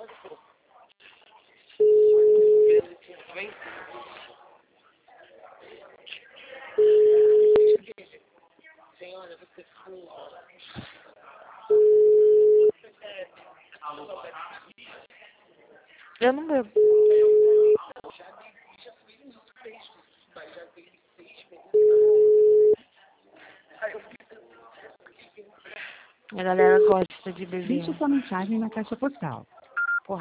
Senhora, você fuma. Eu não bebo. Já fui nos 6, mas já dei 6 meses. Aí eu fiquei. A galera gosta de beber. Deixe sua mensagem na caixa postal.